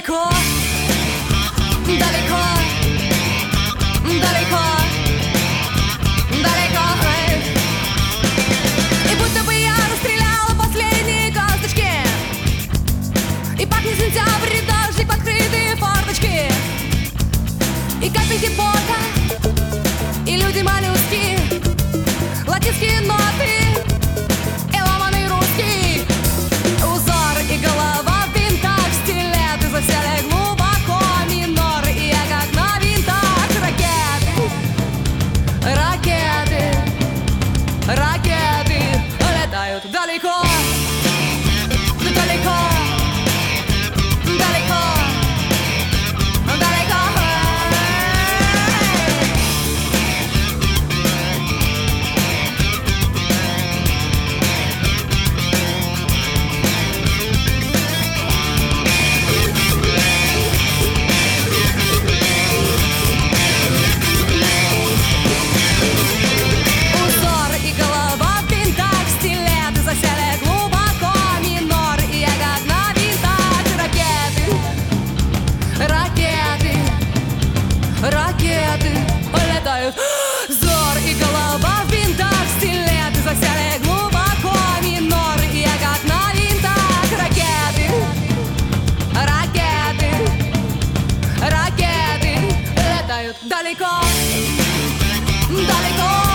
далеко, далеко, далеко, далеко. И будто бы я расстреляла последние косточки, и пахнет сентябрь, и дождик в открытые форточки, и капельки пота, и люди моллюски, латинские ноты и ломаный русский узор, и голова в винтах в стиле. Ты засели глубоко минор, и я как на винтах. Ракеты, ракеты, ракеты летают далеко, далеко, далеко, далеко. Ракеты летают, зор и голова в винтах в стиле. Ты засели глубоко минор, и я как на винтах. Ракеты, ракеты, ракеты летают далеко, далеко.